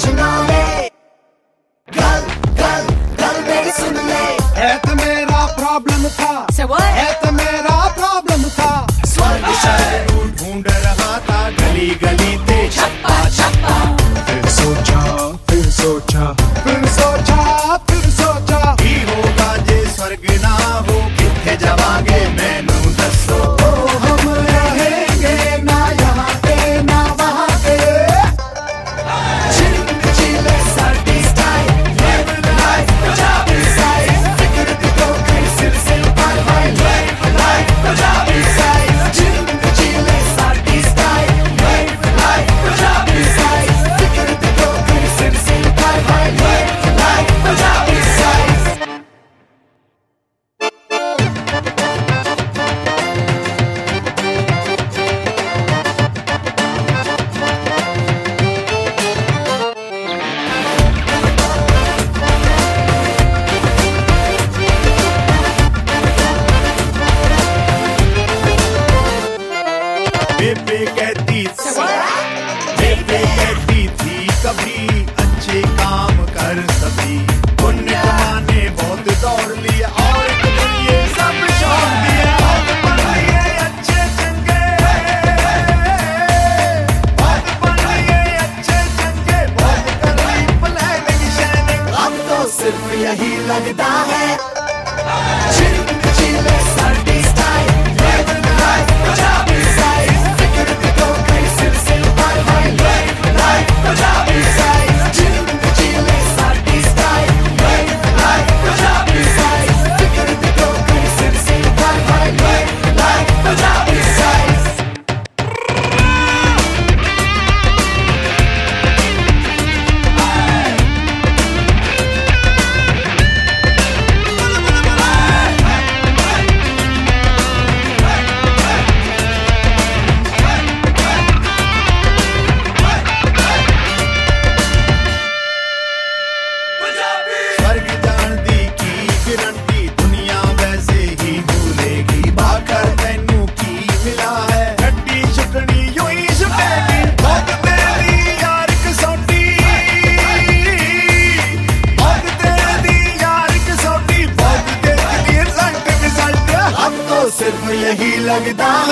समझना ले, गल गल गल मेरी सुन ले। है तो मेरा प्रॉब्लम था, है तो मेरा प्रॉब्लम था। स्वर्ग शहर ढूंढ रहा था गली गली ते छप्पा छप्पा। फिर सोचा फिर सोचा फिर सोचा फिर सोचा ही होगा जे स्वर्ग ना हो किथे जावांगे मैनू दसो। हम रहेंगे ना यहाँ पे ना वहाँ पे। चिंग चिले साडी style, live life Punjabi style. फिक्र दी तो कई सिर से पार पार, live life पंजाबी स्टाइल। चिंग चिले साडी style, live life Punjabi style. फिक्र दी तो कई सिर से पार पार, live life पंजाबी स्टाइल। बेबे कहती थी कभी अच्छे काम कर सभी। पुण्य कमाने बहुत दौड़ लिया और एक दिन ये सब छोड़ दिया। बहुत बन लिए अच्छे चंगे, बहुत बन लिए अच्छे चंगे, बहुत कर ली प्लानिंग शाइनिंग। अब तो सिर्फ यही लगता है, चिंग चिले साडी style, live life Punjabi style. फिक्र दी तो कई सिर से पार पार, live life पंजाबी स्टाइल। चिंग चिले साडी style, live life Punjabi style. फिक्र दी तो कई सिर से पार पार, live life पंजाबी स्टाइल। स्वर्ग जान दी की गारंटी दुनिया वैसे ही भूलेगी। भाकर तैनू की मिला है गड्डी छुटनी यूं ही छुटेगी। बहुत तेरी यार कसौटी, बहुत तेरी यार कसौटी, बहुत देख ली रिजल्ट। अब तो सिर्फ यही लगता